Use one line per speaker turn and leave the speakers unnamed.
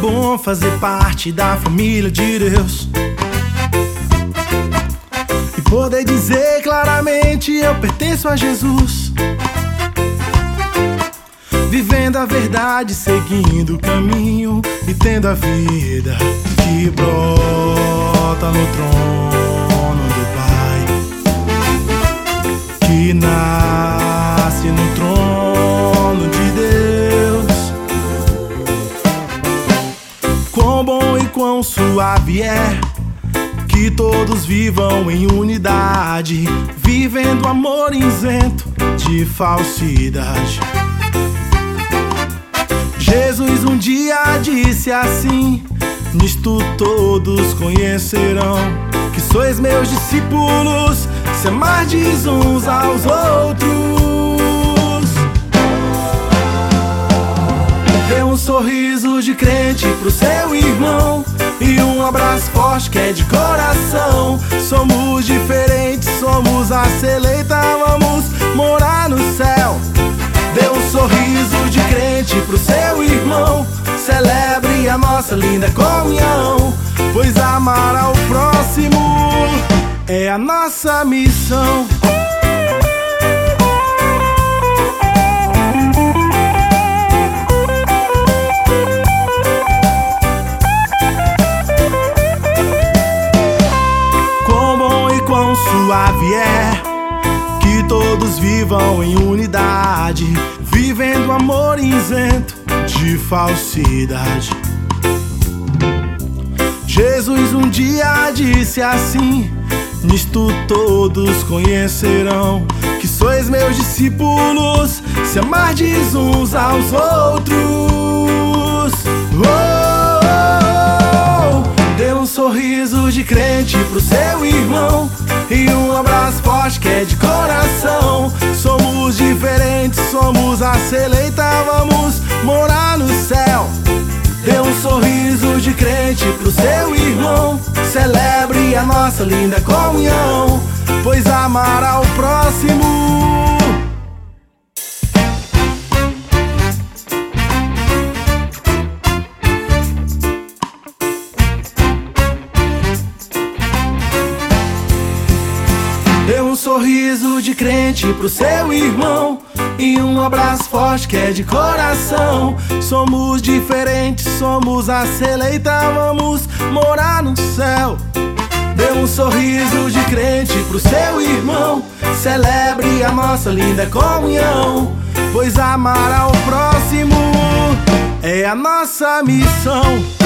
bom fazer parte da família de Deus e poder dizer claramente: eu pertenço a Jesus. Vivendo a verdade, seguindo o caminho e tendo a vida que brota no trono do Pai, que nasce no trono de Deus. Quão bom e quão suave é que todos vivam em unidade, vivendo amor isento de falsidade. Jesus um dia disse assim: nisto todos conhecerão que sois meus discípulos, se amardes uns aos outros. Dê um sorriso de crente pro seu irmão e um abraço forte que é de coração. Somos diferentes, somos a seleita, vamos morar no céu. Dê um sorriso de crente pro seu irmão, celebre a nossa linda comunhão, pois amar ao próximo é a nossa missão. Quão bom e quão suave é que todos vivam em unidade, vivendo amor isento de falsidade. Jesus um dia disse assim: nisto todos conhecerão que sois meus discípulos, se amardes uns aos outros. Dê um sorriso de crente pro seu irmão e um abraço forte que é de coração. Somos diferentes, somos a seleita, vamos morar no céu. Dê um sorriso de crente pro seu irmão, celebre a nossa linda comunhão, pois amar ao próximo Dê um sorriso de crente pro seu irmão e um abraço forte que é de coração. Somos diferentes, somos a seleita, vamos morar no céu. Dê um sorriso de crente pro seu irmão, celebre a nossa linda comunhão, pois amar ao próximo é a nossa missão.